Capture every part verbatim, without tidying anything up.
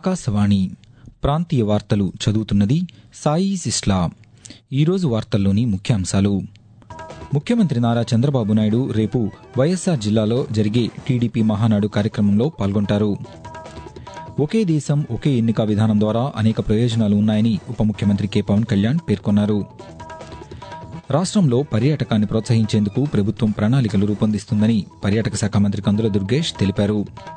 ఆకాశవాణి ప్రాంతీయ వార్తలు చదువుతున్నది సాయి సిస్లా. ఈరోజు వార్తల్లోని ముఖ్యాంశాలు. ముఖ్యమంత్రి నారా చంద్రబాబు నాయుడు రేపు వైఎస్సార్ జిల్లాలో జరిగే టీడీపీ మహానాడు కార్యక్రమంలో పాల్గొంటారు. ఒకే దేశం ఒకే ఎన్నిక విధానం ద్వారా అనేక ప్రయోజనాలు ఉన్నాయని ఉప ముఖ్యమంత్రి కె పవన్ కళ్యాణ్ పేర్కొన్నారు. రాష్ట్రంలో పర్యాటకాన్ని ప్రోత్సహించేందుకు ప్రభుత్వం ప్రణాళికలు రూపొందిస్తుందని పర్యాటక శాఖ మంత్రి కందుల దుర్గేష్ తెలిపారు.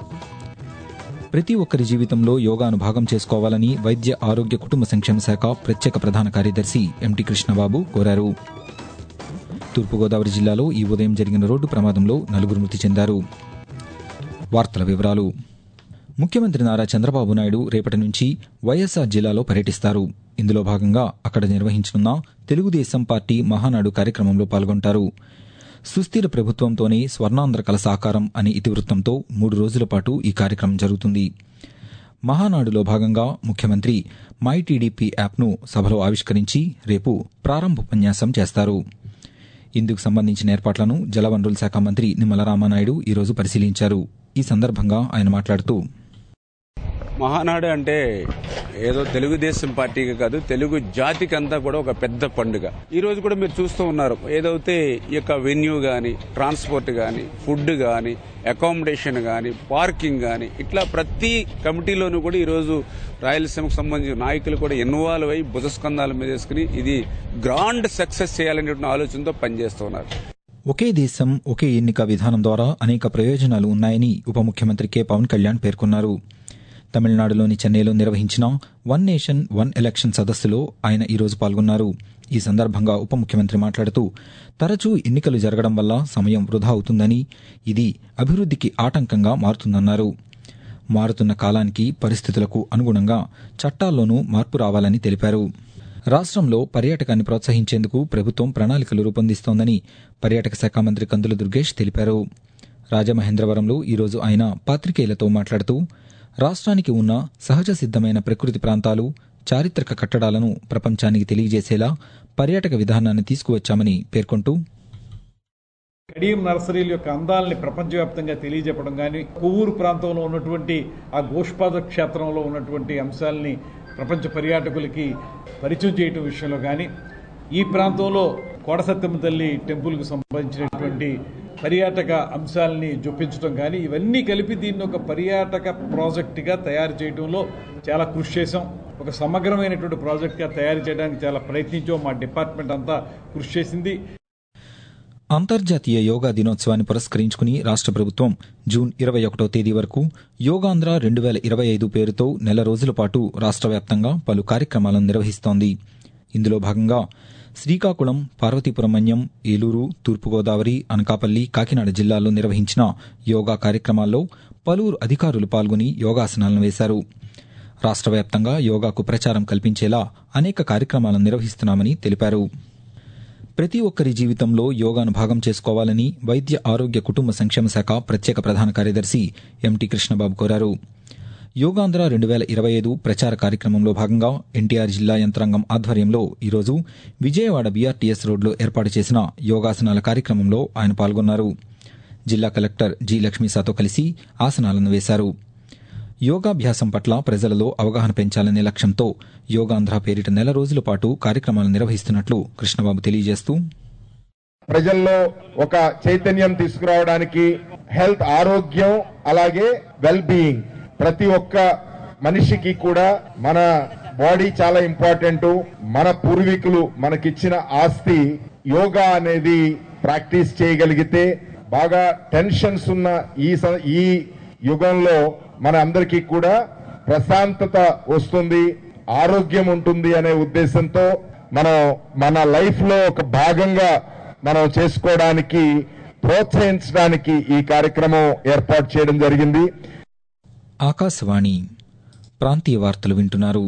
ప్రతి ఒక్కరి జీవితంలో యోగాను భాగం చేసుకోవాలని వైద్య ఆరోగ్య కుటుంబ సంక్షేమ శాఖ ప్రత్యేక ప్రధాన కార్యదర్శి ఎంటీ కృష్ణబాబు కోరారు. తూర్పుగోదావరి జిల్లాలో ఈ ఉదయం జరిగిన రోడ్డు ప్రమాదంలో నలుగురు మృతి చెందారు. వార్తల వివరాలు. ముఖ్యమంత్రి నారా చంద్రబాబు నాయుడు రేపటి నుంచి వైఎస్సార్ జిల్లాలో పర్యటిస్తారు. ఇందులో భాగంగా అక్కడ నిర్వహించనున్న తెలుగుదేశం పార్టీ మహానాడు కార్యక్రమంలో పాల్గొంటారు. సుస్థిర ప్రభుత్వంతోనే స్వర్ణాంధ్ర కల సాకారం అనే ఇతివృత్తంతో మూడు రోజుల పాటు ఈ కార్యక్రమం జరుగుతుంది. మహానాడులో భాగంగా ముఖ్యమంత్రి మై టీడీపీ యాప్ను సభలో ఆవిష్కరించి రేపు ప్రారంభోపన్యాసం చేస్తారు. ఇందుకు సంబంధించిన ఏర్పాట్లను జలవనరుల శాఖ మంత్రి నిమ్మల రామానాయుడు ఈరోజు పరిశీలించారు. ఈ సందర్భంగా ఆయన మాట్లాడుతూ, మహానాడు అంటే ఏదో తెలుగుదేశం పార్టీకి కాదు, తెలుగు జాతికి అంతా కూడా ఒక పెద్ద పండుగ. ఈ రోజు కూడా మీరు చూస్తూ ఉన్నారు, ఏదైతే ఈ యొక్క వెన్యూ గాని, ట్రాన్స్పోర్ట్ గాని, ఫుడ్ గాని, అకామిడేషన్ గాని, పార్కింగ్ గాని, ఇట్లా ప్రతి కమిటీలోనూ కూడా ఈ రోజు రాయలసీమకు సంబంధించిన నాయకులు కూడా ఇన్వాల్వ్ అయ్యి భుజస్కంధాల మీద వేసుకుని ఇది గ్రాండ్ సక్సెస్ చేయాలనే ఆలోచనతో పనిచేస్తున్నారు. ఒకే దేశం ఒకే ఎన్నిక విధానం ద్వారా అనేక ప్రయోజనాలు ఉన్నాయని ఉప ముఖ్యమంత్రి కె పవన్ కళ్యాణ్ పేర్కొన్నారు. తమిళనాడులోని చెన్నైలో నిర్వహించిన వన్ నేషన్ వన్ ఎలక్షన్ సదస్సులో ఆయన ఈరోజు పాల్గొన్నారు. ఈ సందర్భంగా ఉప ముఖ్యమంత్రి మాట్లాడుతూ, తరచూ ఎన్నికలు జరగడం వల్ల సమయం వృధా అవుతుందని, ఇది అభివృద్దికి ఆటంకంగా మారుతుందన్నారు. మారుతున్న కాలానికి పరిస్థితులకు అనుగుణంగా చట్టాల్లోనూ మార్పు రావాలని తెలిపారు. రాష్ట్రంలో పర్యాటకాన్ని ప్రోత్సహించేందుకు ప్రభుత్వం ప్రణాళికలు రూపొందిస్తోందని పర్యాటక శాఖ మంత్రి కందుల దుర్గేష్ తెలిపారు. రాజమహేంద్రవరంలో ఈరోజు ఆయన పాత్రికేయులతో మాట్లాడుతూ, రాష్ట్రానికి ఉన్న సహజ సిద్దమైన ప్రకృతి ప్రాంతాలు, చారిత్రక కట్టడాలను ప్రపంచానికి తెలియజేసేలా పర్యాటక విధానాన్ని తీసుకువచ్చామని పేర్కొంటూ, కడియం నర్సరీల యొక్క అందాలని ప్రపంచవ్యాప్తంగా తెలియజెప్పడం కానీ, కొవ్వూరు ప్రాంతంలో ఉన్నటువంటి ఆ గోష్పాద క్షేత్రంలో ఉన్నటువంటి అంశాలని ప్రపంచ పర్యాటకులకి పరిచయం చేయటం విషయంలో కానీ, ఈ ప్రాంతంలో కోటసత్యమ్మ తల్లి టెంపుల్కు సంబంధించినటువంటి పర్యాటక అంశాలని జొప్పించడం కానీ, ఇవన్నీ కలిపి దీన్ని ఒక పర్యాటక ప్రాజెక్టుగా తయారు చేయడంలో చాలా కృషి చేశాం. ఒక సమగ్రమైనటువంటి ప్రాజెక్టుగా తయారు చేయడానికి చాలా ప్రయత్నించాం. మా డిపార్ట్మెంట్ అంతా కృషి చేసింది. అంతర్జాతీయ యోగా దినోత్సవాన్ని పురస్కరించుకుని రాష్ట్ర ప్రభుత్వం జూన్ ఇరవై ఒకటో తేదీ వరకు యోగాంధ్ర రెండు వేల ఇరవై ఐదు పేరుతో నెల రోజుల పాటు రాష్ట్ర వ్యాప్తంగా పలు కార్యక్రమాలను నిర్వహిస్తోంది. ఇందులో భాగంగా శ్రీకాకుళం, పార్వతీపురం మన్యం, ఏలూరు, తూర్పుగోదావరి, అనకాపల్లి, కాకినాడ జిల్లాల్లో నిర్వహించిన యోగా కార్యక్రమాల్లో పలువురు అధికారులు పాల్గొని యోగాసనాలను వేశారు. రాష్ట్ర వ్యాప్తంగా యోగాకు ప్రచారం కల్పించేలా అనేక కార్యక్రమాలను నిర్వహిస్తున్నామని తెలిపారు. ప్రతి ఒక్కరి జీవితంలో యోగాను భాగం చేసుకోవాలని వైద్య ఆరోగ్య కుటుంబ సంక్షేమ శాఖ ప్రత్యేక ప్రధాన కార్యదర్శి ఎంటీ కృష్ణబాబు కోరారు. యోగాంధ్ర రెండు వేల ఇరవై ఐదు ప్రచార కార్యక్రమంలో భాగంగా ఎన్టీఆర్ జిల్లా యంత్రాంగం ఆధ్వర్యంలో ఈరోజు విజయవాడ బీఆర్టీఎస్ రోడ్లో ఏర్పాటు చేసిన యోగాసనాల కార్యక్రమంలో ఆయన పాల్గొన్నారు. జిల్లా కలెక్టర్ జి లక్ష్మీసాతో కలిసి ఆసనాలను వేశారు. యోగాభ్యాసం పట్ల ప్రజలలో అవగాహన పెంచాలనే లక్ష్యంతో యోగాంధ్ర పేరిట నెల రోజుల పాటు కార్యక్రమాలు నిర్వహిస్తున్నట్లు కృష్ణబాబు తెలియజేస్తూ, ప్రజల్లో ఒక చైతన్యం తీసుకురావడానికి హెల్త్, ఆరోగ్యం, అలాగే వెల్ బీయింగ్, ప్రతి ఒక్క మనిషికి కూడా మన బాడీ చాలా ఇంపార్టెంట్. మన పూర్వీకులు మనకిచ్చిన ఆస్తి. యోగా అనేది ప్రాక్టీస్ చేయగలిగితే బాగా టెన్షన్స్ ఉన్న ఈ ఈ యుగంలో మన అందరికీ కూడా ప్రశాంతత వస్తుంది, ఆరోగ్యం ఉంటుంది అనే ఉద్దేశంతో మనం మన లైఫ్ లో ఒక భాగంగా మనం చేసుకోవడానికి, ప్రోత్సహించడానికి ఈ కార్యక్రమం ఏర్పాటు చేయడం జరిగింది. ఆకాశవాణి ప్రాంతీయ వార్తలు వింటున్నారు.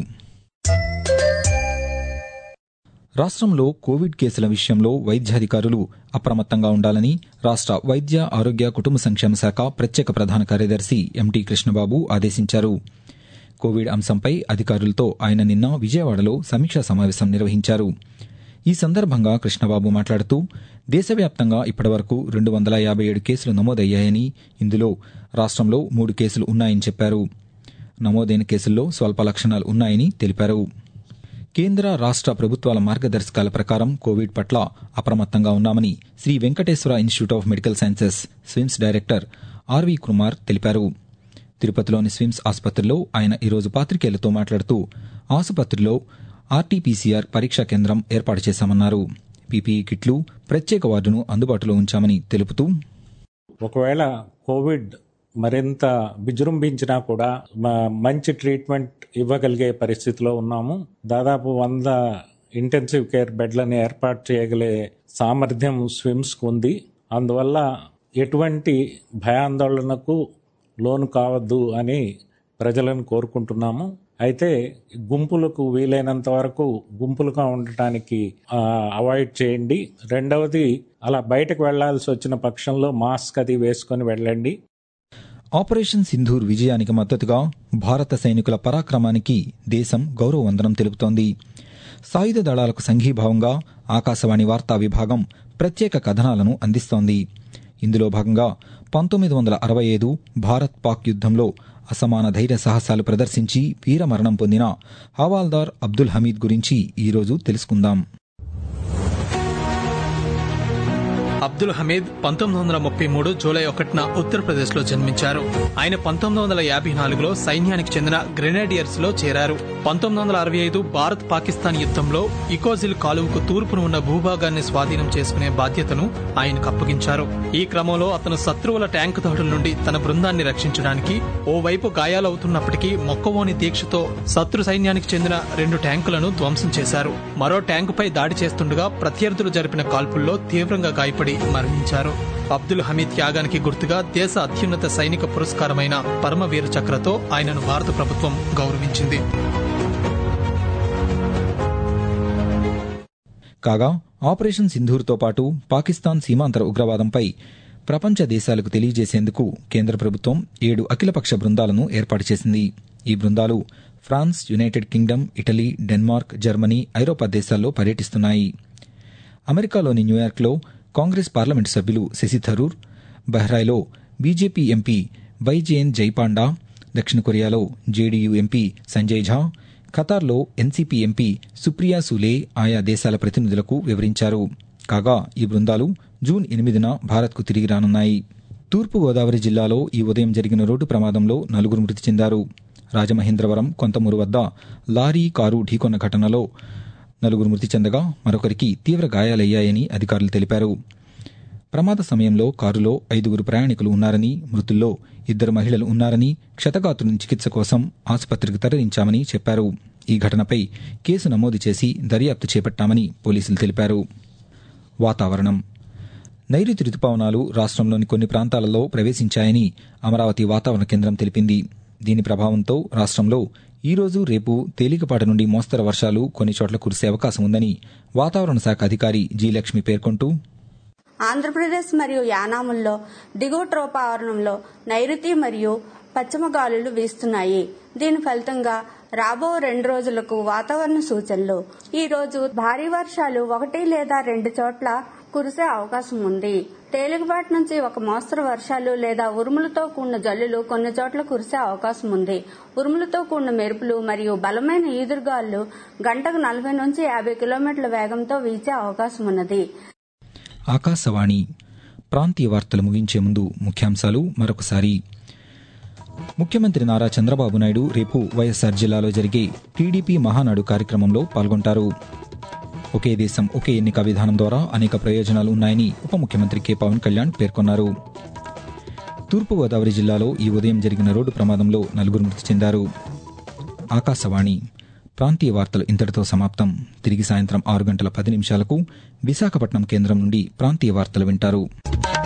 రాష్ట్రంలో కోవిడ్ కేసుల విషయంలో వైద్యాధికారులు అప్రమత్తంగా ఉండాలని రాష్ట్ర వైద్య ఆరోగ్య కుటుంబ సంక్షేమ శాఖ ప్రత్యేక ప్రధాన కార్యదర్శి ఎంటీ కృష్ణబాబు ఆదేశించారు. కోవిడ్ అంశంపై అధికారులతో ఆయన నిన్న విజయవాడలో సమీక్షా సమావేశం నిర్వహించారు. ఈ సందర్భంగా కృష్ణబాబు మాట్లాడుతూ, దేశవ్యాప్తంగా ఇప్పటివరకు రెండు వందల యాభై ఏడు కేసులు నమోదయ్యాయని, ఇందులో రాష్ట్రంలో మూడు కేసులు ఉన్నాయని చెప్పారు. నమోదైన కేసుల్లో స్వల్ప లక్షణాలు ఉన్నాయని తెలిపారు. కేంద్ర రాష్ట ప్రభుత్వాల మార్గదర్శకాల ప్రకారం కోవిడ్ పట్ల అప్రమత్తంగా ఉన్నామని Shri Venkateswara institute of medical sciences SVIMS director RV Kumar తెలిపారు. తిరుపతిలోని స్విమ్స్ ఆసుపత్రిలో ఆయన ఈరోజు పాతికేయులతో మాట్లాడుతూ ఆసుపత్రిలో ఆర్టీపీసీఆర్ పరీక్షా కేంద్రం ఏర్పాటు చేశామన్నారు. పీపీఈ కిట్లు, ప్రత్యేక వార్డును అందుబాటులో ఉంచామని తెలుపుతూ ఒకవేళ కోవిడ్ మరింత విజృంభించినా కూడా మంచి ట్రీట్మెంట్ ఇవ్వగలిగే పరిస్థితిలో ఉన్నాము. దాదాపు వంద ఇంటెన్సివ్ కేర్ బెడ్లను ఏర్పాటు చేయగలిగే సామర్థ్యం స్విమ్స్కు ఉంది. అందువల్ల ఎటువంటి భయాందోళనకు లోను కావద్దు అని ప్రజలను కోరుకుంటున్నాము. అయితే గుంపులకు వీలైనంత వరకు గుంపులుగా ఉండటానికి అవాయిడ్ చేయండి. రెండవది, అలా బయటకు వెళ్లాల్సి వచ్చిన పక్షంలో మాస్క్ అది వేసుకొని వెళ్ళండి. ఆపరేషన్ సింధూర్ విజయానికి మద్దతుగా భారత సైనికుల పరాక్రమానికి దేశం గౌరవవందనం తెలుపుతోంది. సాయుధ దళాలకు సంఘీభావంగా ఆకాశవాణి వార్తా విభాగం ప్రత్యేక కథనాలను అందిస్తోంది. ఇందులో భాగంగా పంతొమ్మిది వందల అరవై ఐదు భారత్ పాక్ యుద్దంలో అసమాన ధైర్య సాహసాలు ప్రదర్శించి వీరమరణం పొందిన హవాల్దార్ అబ్దుల్ హమీద్ గురించి ఈరోజు తెలుసుకుందాం. అబ్దుల్ హమీద్ పంతొమ్మిది వందల ముప్పై మూడు జూలై ఒకటిన ఉత్తరప్రదేశ్ లో జన్మించారు. ఆయన పంతొమ్మిది వందల యాభై నాలుగులో సైన్యానికి చెందిన గ్రెనేడియర్స్ లో చేరారు. పంతొమ్మిది వందల అరవై ఐదు భారత్ పాకిస్తాన్ యుద్దంలో ఇకోజిల్ కాలువకు తూర్పున ఉన్న భూభాగాన్ని స్వాధీనం చేసుకునే బాధ్యతను ఆయనకు అప్పగించారు. ఈ క్రమంలో అతను శత్రువుల ట్యాంకు దాడుల నుండి తన బృందాన్ని రక్షించడానికి ఓవైపు గాయాలవుతున్నప్పటికీ మొక్కవోని దీక్షతో శత్రు సైన్యానికి చెందిన రెండు ట్యాంకులను ధ్వంసం చేశారు. మరో ట్యాంకుపై దాడి చేస్తుండగా ప్రత్యర్థులు జరిపిన కాల్పుల్లో తీవ్రంగా గాయపడి మరణించారు. అబ్దుల్ హమీద్ త్యాగానికి గుర్తుగా దేశ అత్యున్నత సైనిక పురస్కారమైన పరమవీర చక్రతో ఆయనను భారత ప్రభుత్వం గౌరవించింది. కాగా ఆపరేషన్ సింధూర్తో పాటు పాకిస్తాన్ సీమాంతర ఉగ్రవాదంపై ప్రపంచ దేశాలకు తెలియజేసేందుకు కేంద్ర ప్రభుత్వం ఏడు అఖిలపక్ష బృందాలను ఏర్పాటు చేసింది. ఈ బృందాలు France, United Kingdom, Italy, Denmark, Germany, ఐరోపా దేశాల్లో పర్యటిస్తున్నాయి. అమెరికాలోని న్యూయార్క్లో కాంగ్రెస్ పార్లమెంటు సభ్యులు శశి థరూర్, బహ్రాయిలో బీజేపీ ఎంపీ వైజేన్ జైపాండా, దక్షిణ కొరియాలో జేడీయూ ఎంపీ సంజయ్ ఝా, ఖతార్లో ఎన్సీపీ ఎంపీ సుప్రియా సూలే ఆయా దేశాల ప్రతినిధులకు వివరించారు. కాగా ఈ బృందాలు జూన్ ఎనిమిదిన భారత్కు తిరిగి రానున్నాయి. తూర్పుగోదావరి జిల్లాలో ఈ ఉదయం జరిగిన రోడ్డు ప్రమాదంలో నలుగురు మృతి చెందారు. రాజమహేంద్రవరం కొంతమూరు వద్ద లారీ కారు ఢీకొన్న ఘటనలో నలుగురు మృతి చెందగా మరొకరికి తీవ్ర గాయాలయ్యాయని అధికారులు తెలిపారు. ప్రమాద సమయంలో కారులో ఐదుగురు ప్రయాణికులు ఉన్నారని, మృతుల్లో ఇద్దరు మహిళలు ఉన్నారని, క్షతగాత్రుని చికిత్స కోసం ఆసుపత్రికి తరలించామని చెప్పారు. ఈ ఘటనపై కేసు నమోదు చేసి దర్యాప్తు చేపట్టామని పోలీసులు తెలిపారు. వాతావరణం. నైరుతి రుతుపవనాలు రాష్ట్రంలోని కొన్ని ప్రాంతాలలో ప్రవేశించాయని అమరావతి వాతావరణ కేంద్రం తెలిపింది. దీని ప్రభావంతో రాష్ట్రంలో ఈ రోజు, రేపు తేలికపాటి నుండి మోస్తరు వర్షాలు కొన్ని చోట్ల కురిసే అవకాశం ఉందని వాతావరణ శాఖ అధికారి జి లక్ష్మి పేర్కొంటూ ఆంధ్రప్రదేశ్ మరియు యానాముల్లో దిగువ ట్రోపావరణంలో నైరుతి మరియు పశ్చిమ గాలులు వీస్తున్నాయి. దీని ఫలితంగా రాబో రెండు రోజులకు వాతావరణ సూచనలు. ఈ రోజు భారీ వర్షాలు ఒకటి లేదా రెండు చోట్ల కురిసే అవకాశం ఉంది. తేలికపాటి నుంచి ఒక మోస్తరు వర్షాలు లేదా ఉరుములతో కూడిన జల్లులు కొన్ని చోట్ల కురిసే అవకాశం ఉంది. ఉరుములతో కూడిన మెరుపులు మరియు బలమైన ఈదురుగాలు గంటకు నలభై నుంచి యాభై కిలోమీటర్ల వేగంతో వీచే అవకాశం ఉన్నది. ఆకాశవాణి ప్రాంతీయ వార్తలు ముగించే ముందు ముఖ్యాంశాలు మరొకసారి. ముఖ్యమంత్రి నారా చంద్రబాబు నాయుడు రేపు వైఎస్సార్ జిల్లాలో జరిగే టీడీపీ మహానాడు కార్యక్రమంలో పాల్గొంటారు. ఒకే దేశం ఒకే ఎన్నిక విధానం ద్వారా అనేక ప్రయోజనాలు ఉన్నాయని ఉప ముఖ్యమంత్రి కె పవన్ కళ్యాణ్ పేర్కొన్నారు. తూర్పుగోదావరి జిల్లాలో ఈ ఉదయం జరిగిన రోడ్డు ప్రమాదంలో నలుగురు మృతి చెందారు. ఆకాశవాణి ప్రాంతీయ వార్తలు ఇంతటితో సమాప్తం. తిరిగి సాయంత్రం ఆరు గంటల పది నిమిషాలకు విశాఖపట్నం కేంద్రం నుండి ప్రాంతీయ వార్తలు వింటారు.